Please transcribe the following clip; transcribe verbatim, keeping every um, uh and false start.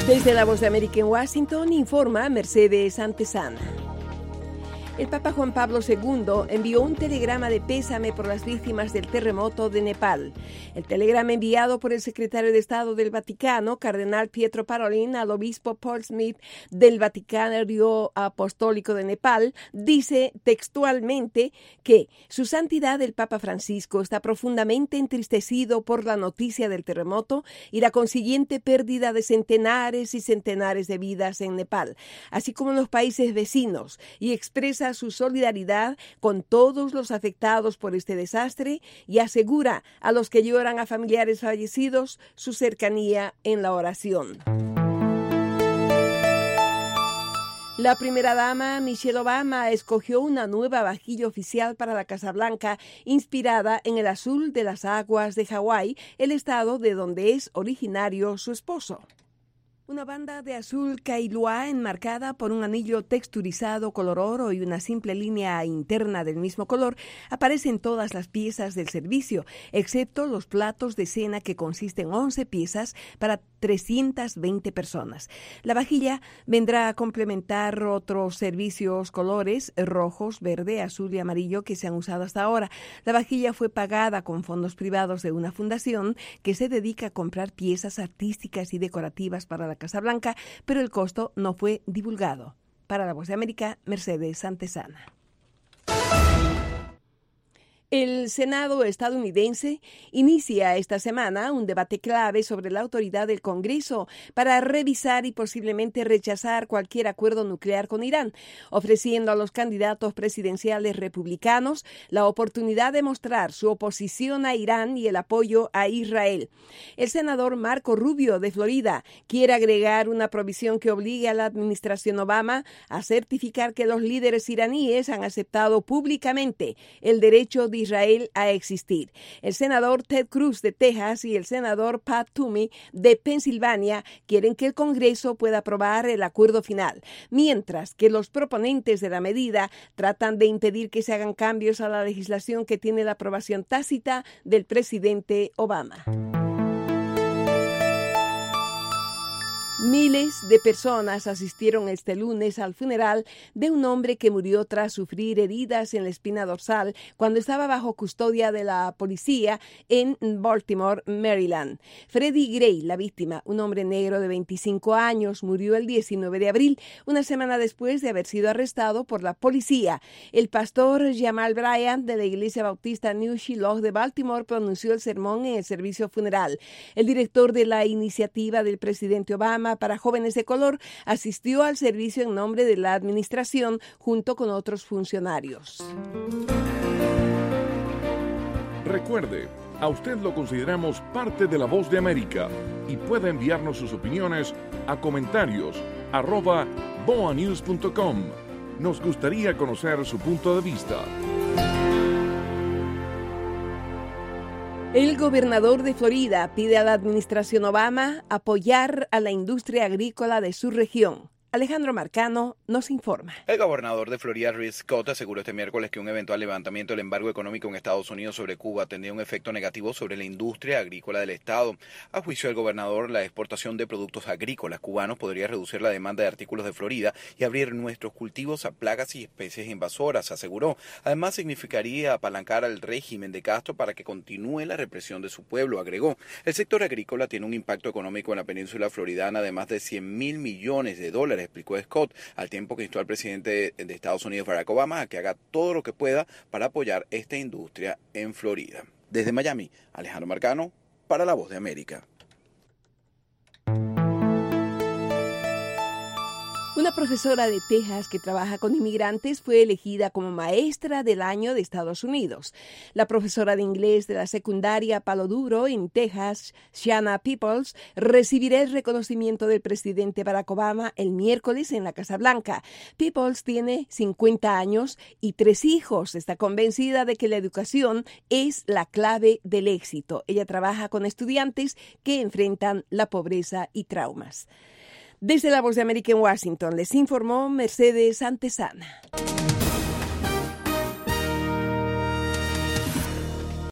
Desde la Voz de América en Washington, informa Mercedes Antesana. El Papa Juan Pablo segundo envió un telegrama de pésame por las víctimas del terremoto de Nepal. El telegrama enviado por el secretario de Estado del Vaticano, cardenal Pietro Parolin, al obispo Paul Smith del Vaticanario Apostólico de Nepal, dice textualmente que su santidad el Papa Francisco está profundamente entristecido por la noticia del terremoto y la consiguiente pérdida de centenares y centenares de vidas en Nepal, así como en los países vecinos, y expresa su solidaridad con todos los afectados por este desastre y asegura a los que lloran a familiares fallecidos su cercanía en la oración. La primera dama, Michelle Obama, escogió una nueva vajilla oficial para la Casa Blanca, inspirada en el azul de las aguas de Hawái, el estado de donde es originario su esposo. Una banda de azul Kailua enmarcada por un anillo texturizado color oro y una simple línea interna del mismo color aparece en todas las piezas del servicio, excepto los platos de cena que consisten en once piezas para trescientas veinte personas. La vajilla vendrá a complementar otros servicios colores rojos, verde, azul y amarillo que se han usado hasta ahora. La vajilla fue pagada con fondos privados de una fundación que se dedica a comprar piezas artísticas y decorativas para la Casa Blanca, pero el costo no fue divulgado. Para la Voz de América, Mercedes Antesana. El Senado estadounidense inicia esta semana un debate clave sobre la autoridad del Congreso para revisar y posiblemente rechazar cualquier acuerdo nuclear con Irán, ofreciendo a los candidatos presidenciales republicanos la oportunidad de mostrar su oposición a Irán y el apoyo a Israel. El senador Marco Rubio de Florida quiere agregar una provisión que obligue a la administración Obama a certificar que los líderes iraníes han aceptado públicamente el derecho de Israel a existir. El senador Ted Cruz de Texas y el senador Pat Toomey de Pensilvania quieren que el Congreso pueda aprobar el acuerdo final, mientras que los proponentes de la medida tratan de impedir que se hagan cambios a la legislación que tiene la aprobación tácita del presidente Obama. Miles de personas asistieron este lunes al funeral de un hombre que murió tras sufrir heridas en la espina dorsal cuando estaba bajo custodia de la policía en Baltimore, Maryland. Freddie Gray, la víctima, un hombre negro de veinticinco años, murió el diecinueve de abril, una semana después de haber sido arrestado por la policía. El pastor Jamal Bryant de la Iglesia Bautista New Shiloh de Baltimore pronunció el sermón en el servicio funeral. El director de la iniciativa del presidente Obama para jóvenes de color asistió al servicio en nombre de la administración junto con otros funcionarios. Recuerde, a usted lo consideramos parte de la Voz de América y puede enviarnos sus opiniones a comentarios arroba boa news punto com. Nos gustaría conocer su punto de vista. El gobernador de Florida pide a la administración Obama apoyar a la industria agrícola de su región. Alejandro Marcano nos informa. El gobernador de Florida, Rick Scott, aseguró este miércoles que un eventual levantamiento del embargo económico en Estados Unidos sobre Cuba tendría un efecto negativo sobre la industria agrícola del estado. A juicio del gobernador, la exportación de productos agrícolas cubanos podría reducir la demanda de artículos de Florida y abrir nuestros cultivos a plagas y especies invasoras, aseguró. Además, significaría apalancar al régimen de Castro para que continúe la represión de su pueblo, agregó. El sector agrícola tiene un impacto económico en la península floridana de más de cien mil millones de dólares, explicó Scott, al tiempo que instó al presidente de Estados Unidos, Barack Obama, a que haga todo lo que pueda para apoyar esta industria en Florida. Desde Miami, Alejandro Marcano, para La Voz de América. Una profesora de Texas que trabaja con inmigrantes fue elegida como maestra del año de Estados Unidos. La profesora de inglés de la secundaria Palo Duro en Texas, Shanna Peoples, recibirá el reconocimiento del presidente Barack Obama el miércoles en la Casa Blanca. Peoples tiene cincuenta años y tres hijos. Está convencida de que la educación es la clave del éxito. Ella trabaja con estudiantes que enfrentan la pobreza y traumas. Desde la Voz de América en Washington, les informó Mercedes Antesana.